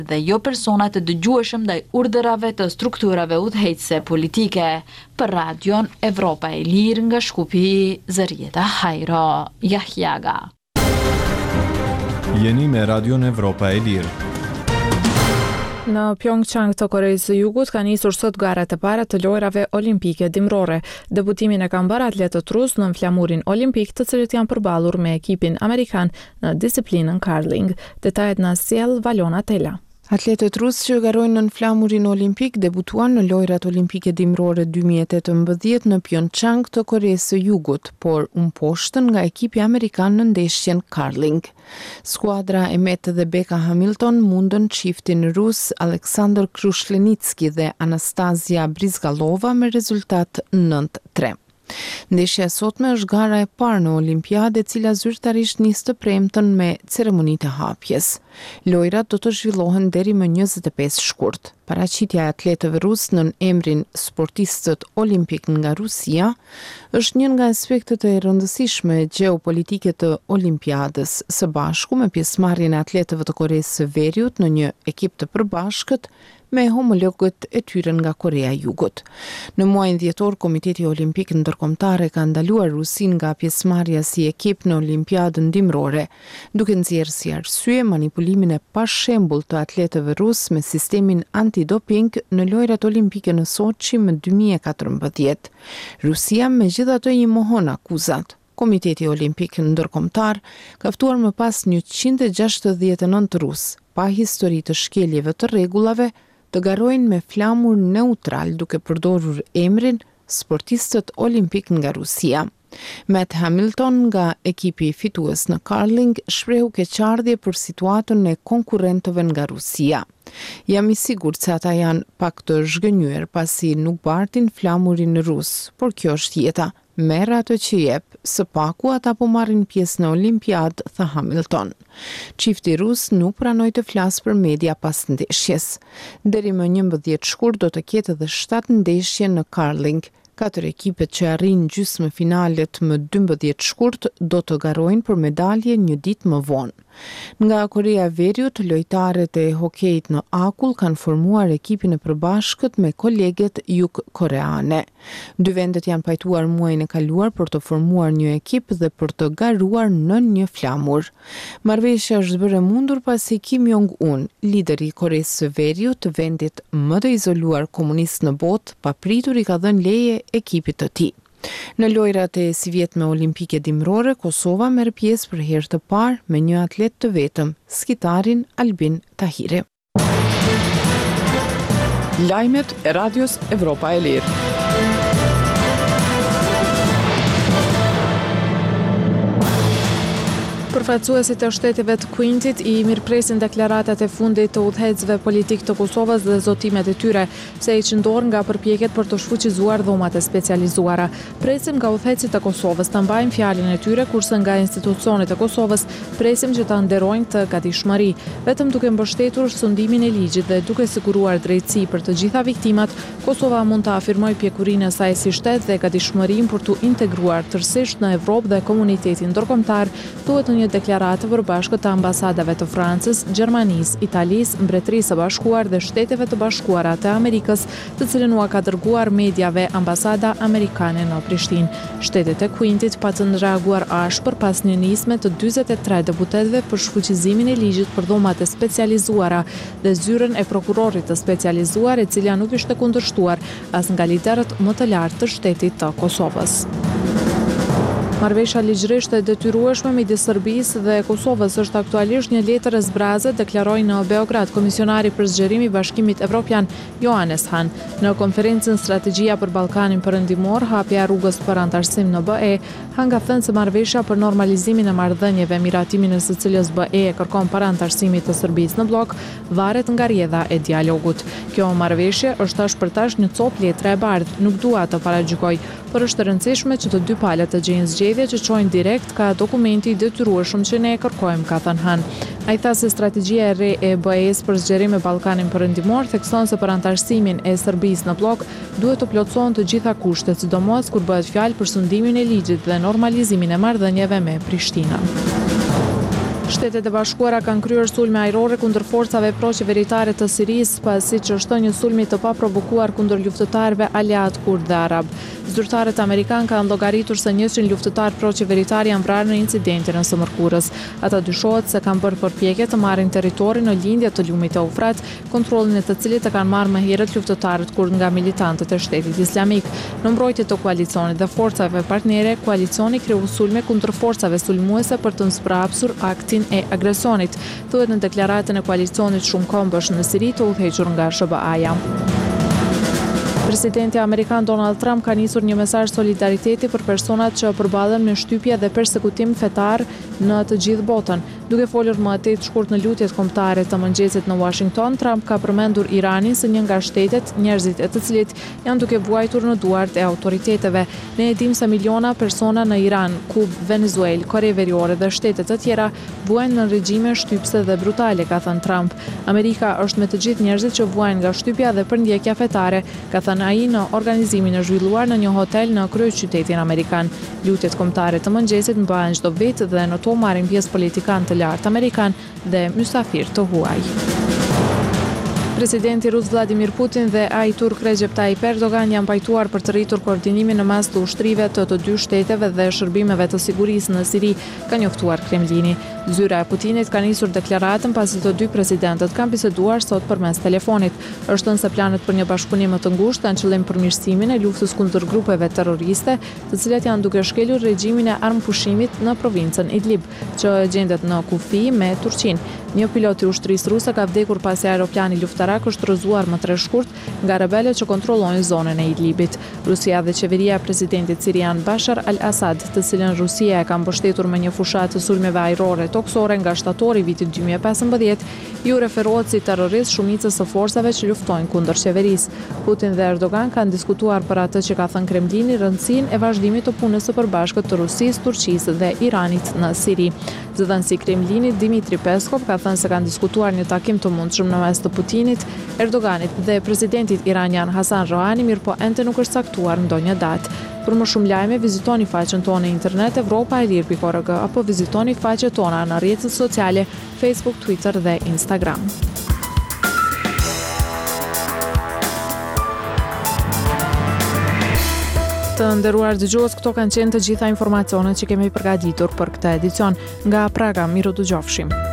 dhe jo persona të dëgjueshëm ndaj urdhërave të strukturave udhëheqëse politike. Për Radion Evropa e Lirë nga Shkupi, Zërieta Hajro, Jahjaga. Jeni me Radion Evropa e Lirë. Në Pyeongchang të Koreas së Jugut ka nisur sot garat e para të lojrave olimpike dimrore. Debutimin e kanë bërë atletët rus në flamurin olimpik, të cilët janë përballur me ekipin amerikan në disiplinën curling. Detajet na sjell Valona Tela. Atletët rusë që garojnë në flamurin olimpik debutuan në lojrat olimpike dimrore 2018 në Pyeongchang të Koreas së Jugut, por poshtën nga ekipi amerikan në ndeshjen curling. Skuadra e Mete dhe Beka Hamilton mundën çiftin rus Aleksandr Krushenitski dhe Anastasia Brizgalova me rezultat 9-3. Ndeshja e sotme është gara e parë në Olimpiadë, e cila zyrtarisht nis të premten me ceremonitë e hapjes. Lojrat do të zhvillohen deri më 25 shkurt. Paraqitja e atletëve rusë në emrin sportistët olimpik nga Rusia është një nga aspektet e rëndësishme gjeopolitike të Olimpiadës, së bashku me pjesëmarrjen e atletëve të Koreas së Veriut në një ekip të përbashkët me homologët e tyre nga Korea e Jugut. Në muajin dhjetor, Komiteti Olimpik Ndërkombëtar ka ndaluar Rusin nga pjesëmarrja si ekip në Olimpiadën dimrore, duke nxjerrë si arsye manipulimin e pashembull të atletëve rus me sistemin antidoping në lojrat olimpike në Sochi më 2014. Rusia megjithatë i mohon akuzat. Komiteti Olimpik Ndërkombëtar ka ftuar më pas 169 rus, pa histori të shkeljeve të rregullave, të garojnë me flamur neutral duke përdorur emrin sportistët olimpik nga Rusia. Matt Hamilton nga ekipi fitues në curling shprehu keqardhje për situatën e konkurrentëve nga Rusia. Jam i sigurt se ata janë pak të zhgënjur pasi nuk bartin flamurin rus, por kjo është jeta. Merr atë që jep, së paku ata po marrin pjesë në Olimpiadë, tha Hamilton. Çifti rus nuk pranoi të flasë për media pas ndeshjes. Deri më 11 shkurt do të ketë edhe 7 ndeshje në curling. 4 ekipet që arrin gjysmëfinalet më 12 shkurt do të garojnë për medalje një ditë më vonë. Nga Korea e Veriut, lojtarët e hokejit në akull kanë formuar ekipin e përbashkët me koleget jugkoreane. Dy vendet janë pajtuar muajin e kaluar për të formuar një ekip dhe për të garuar në një flamur. Marrëveshja është bërë mundur pasi Kim Jong-un, lideri i Koreas së Veriut, vendit më të izoluar komunist në botë, papritur i ka dhënë leje ekipit të tij. Në lojrat e sivjetme olimpike dimrore, Kosova merr pjesë për herë të parë me një atlet të vetëm, skitarin Albin Tahiri. Lajmet e Radios Evropa e Lirë. Përfaqësuesit e shteteve të Quintit i mirëpresin deklaratat e fundit të udhëheqësve politik të Kosovës dhe zotimet e tyre, se i qëndor nga përpjekjet për të shfuqizuar dhomat e specializuara. Presim nga udhëheqësit e Kosovës të mbajnë fjalën e tyre, kurse nga institucionet e Kosovës presim që ta nderojnë këtë gatishmëri. Vetëm duke mbështetur sundimin e ligjit dhe duke siguruar drejtësi për të gjitha viktimat, Kosova mund të afirmojë pjekurinë e saj si shtet dhe gatishmërinë për të integruar tërësisht në Evropë dhe komunitetin ndërkombëtar, thuhet në një deklaratë përbashkët të ambasadave të Francës, Gjermanisë, Italisë, Mbretërisë së Bashkuar dhe Shteteve të Bashkuara të Amerikës, të cilën u ka dërguar mediave ambasada amerikane në Prishtinë. Shtetet e Quintit patën reaguar ashpër pas një nisme të 43 deputetëve për shfuqizimin e ligjit për dhomat e specializuara dhe zyrën e prokurorit të specializuar, e cila nuk ishte kundërshtuar as nga liderët më të lartë të shtetit të Kosovës. Marrëveshja ligjërisht e detyrueshme midis Serbisë dhe Kosovës është aktualisht një letër e zbrazët, deklaroi në Beograd komisionari për zgjerim i Bashkimit Evropian Johannes Hahn. Në konferencën Strategjia për Ballkanin Perëndimor, hapja e rrugës për antarësim në BE, Hahn ka thënë se marrëveshja për normalizimin e marrëdhënieve, miratimin e së cilës BE e kërkon para antarësimit të Serbisë në blok, varet nga rrjedha e dialogut. Kjo marrëveshje është tash për tash një copë letre e bardhë, nuk dua të paragjykoj, por është e rëndësishme që të dy palët të gjejnë zgjedhje që çojnë direkt ka dokumenti i detyrueshëm që ne e kërkojmë, ka thënë Han. Ai tha se strategjia e re e BE-s për zgjerim me Ballkanin Perëndimor thekson se për antarësimin e Serbisë në blok duhet të plotësohen të gjitha kushtet, sidomos kur bëhet fjalë për sundimin e ligjit dhe normalizimin e marrëdhënieve me Prishtinën. Shtetet e Bashkuara kanë kryer sulme ajrore kundër forcave pro-qeveritare të Sirisë pasi që shton një sulmi të paprovokuar kundër luftëtarëve aleat kurd dhe arab. Zyrtarët amerikanë kanë llogaritur se 100 luftëtarë pro-qeveritar janë vrarë në incidentin e së mërkurës. Ata dyshohet se kanë bërë përpjekje të marrin territori në lindje të lumit e Ufrat, kontrollin e të cilit e kanë marrë më herët luftëtarët kurd nga militantët e Shtetit Islamik. Në mbrojtje të koalicionit dhe forcave partnere, koalicioni kreu sulme kundër forcave sulmuese për të msprapsur aktin e agresionit, thuhet në deklaratën e koalicionit shumë kombësh në Siri të udhëhequr nga SBA-ja. Presidenti Amerikan Donald Trump ka nisur një mesazh solidariteti për personat që përballen me shtypje dhe persekutim fetar në të gjithë botën. Duke folur më atet shkurt në lutjet kombëtare të mëngjesit në Washington, Trump ka përmendur Iranin si një nga shtetet, njerëzit e të cilit janë duke vuajtur në duart e autoriteteve. Ne e dim se miliona persona në Iran, Kubë, Venezuelë, Kore Veriore dhe shtete të tjera vuajnë në regjime shtypse dhe brutale, ka thënë Trump. Amerika është me të gjithë njerëzit që vuajnë nga shtypja dhe përndjekja fetare, ka thënë ai në organizimin e zhvilluar në një hotel në kryeqytetin amerikan. Lutjet kombëtare të mëngjesit mbahen çdo vit dhe në to marrin pjesë politikanë të lartë amerikan dhe mysafir të huaj. Presidenti rus Vladimir Putin dhe ai turk Recep Tayyip Erdogan janë pajtuar për të rritur koordinimin në mes të ushtrive të dy shteteve dhe shërbimeve të sigurisë në Siri, ka njoftuar Kremlini. Zyra e Putinit ka nisur deklaratën pasi të dy presidentët kanë biseduar sot përmes telefonit. Është thënë se planet për një bashkëpunim më të ngushtë kanë qëllim përmirësimin e luftës kundër grupeve terroriste, të cilat janë duke shkelur regjimin e armëpushimit në provincën Idlib, që gjendet në kufi me Turqinë. Një pilot i ushtrisë ruse ka vdekur pasi aeroplani luftarak është rrëzuar më tre shkurt nga rebelët që kontrollojnë zonën e Idlibit. Rusia dhe qeveria e presidentit sirian Bashar al-Assad, të cilën Rusia e ka mbështetur me një fushat të sulmeve ajrore toksore nga shtatori vitit 2015, ju referohet si terrorist shumicës së forcave që luftojnë kundër qeverisë. Putin dhe Erdogan kanë diskutuar për atë që ka thënë Kremlini rëndësinë e vazhdimit të punës së përbashkët të Rusisë, Turqisë dhe Iranit në Siri. Zëdhënësi i Kremlinit Dmitri Peskov ka thënë se kanë diskutuar një takim të mundshëm në mes të Putinit, Erdoganit dhe presidentit iranian Hasan Rohani, mirëpo ende nuk është caktuar ndonjë datë. Për më shumë lajme, vizitoni faqen tonë në internet evropaelir.org apo vizitoni faqet tona në rrjetet sociale Facebook, Twitter dhe Instagram. Të nderuar dëgjues, këto kanë qenë të gjitha informacionet që kemi përgatitur për këtë edicion. Nga Praga, miru dëgjofshim.